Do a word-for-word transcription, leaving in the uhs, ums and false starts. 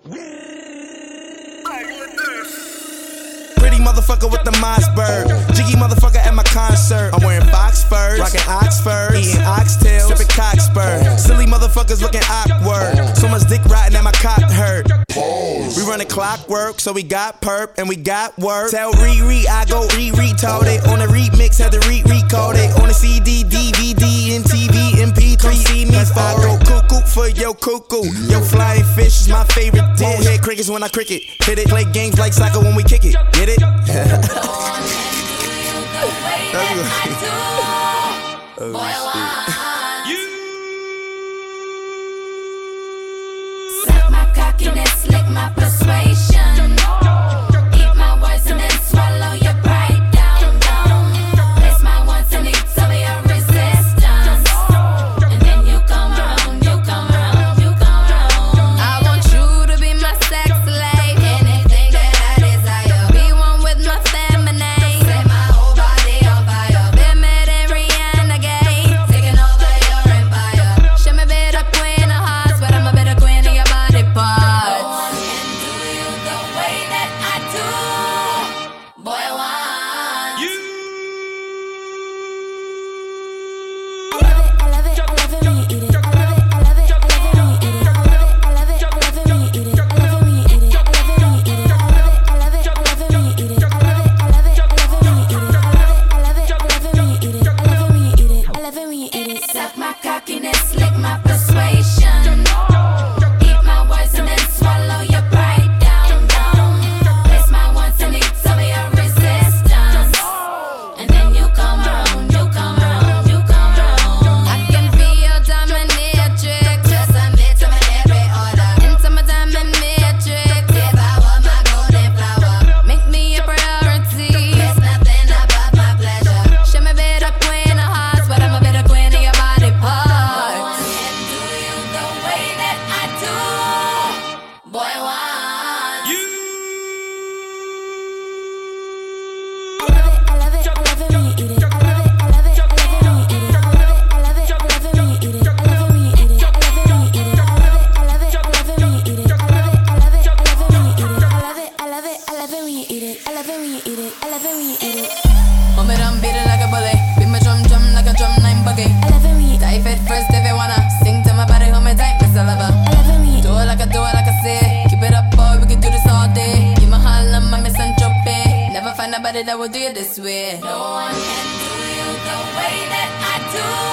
Pretty motherfucker with the Mossberg. Jiggy motherfucker at my concert. I'm wearing Fox furs, rocking Oxfords, eating oxtails, sipping cockspur. Silly motherfuckers looking awkward. So much dick riding at my cock hurt. We running clockwork, so we got perp and we got work. Tell Riri I go re-retard it. On the remix, had to re-record it. On the C D, D V D, M T V, M P three. See me for I go cuckoo for yo cuckoo. Yo flying fish is my favorite dish. Hit crickets when I cricket. Hit it, play games like soccer when we kick it. Get it? Suck my cockiness, lick my persuasion. Eat my words and then swallow your pride down, down. Place my wants and needs of your resistance. And then you come around, you come around, you come around. I want you to be my sex slave. Anything that I desire. Be one with my feminine. Set my whole body on fire. Been mad and Rihanna gay. Taking over your empire. Show me better queen of hearts, but I'm a better queen of your body parts. No one can do you the way that I do. Boy, one. You. I love it, I love it, I love it when you eat it. I love it, I love it, I love it when you eat it. I love it, I love it, I love it when you eat it. I love it when you eat it. I love it when you eat it. I love it, I love it, I love it when you eat it. I love it, I love it, I love it when you eat it. I love it, I love it, I love it when you eat it. I love it when you eat it. I love it when you eat it. Suck my cockiness, lick my persuasion. Eat my words and then swallow your pride down, down. Place my wants and needs of your resistance. And then you come around, you come around, you come around. I can be your dominatrix. Just submit to my every order. Into my diamond matrix. Devour my golden flower. Make me a priority. There's nothing above my pleasure. Show me better queen of hearts, but I'm a better queen of your body parts. No one can do you the way that I do. Boy, one. I love it, I love it, I love it when you eat it. I love it, I love it, I love it when you eat it. I love it, I love it, I love it when you eat it. I love it when you eat it. I love it when you eat it. I love it, I love it, I love it when you eat it. I love it, I love it, I love it when you eat it. I love it, I love it, I love it when you eat it. I love it when you eat it. I love it when you eat it. Hold me down, beat it like a bully. Beat my drum, drum like a drum nine buggy. I love it when you eat it. Dive it first if you wanna. Sing to my body, hold me tight, Miss Lover. I love it when you eat Do it like I do it like I say. Keep it up, boy, we can do this all day. You my Harlem, I'm Miss Saint-Tropez. Never find nobody that will do it this way. No one can do you the way that I do.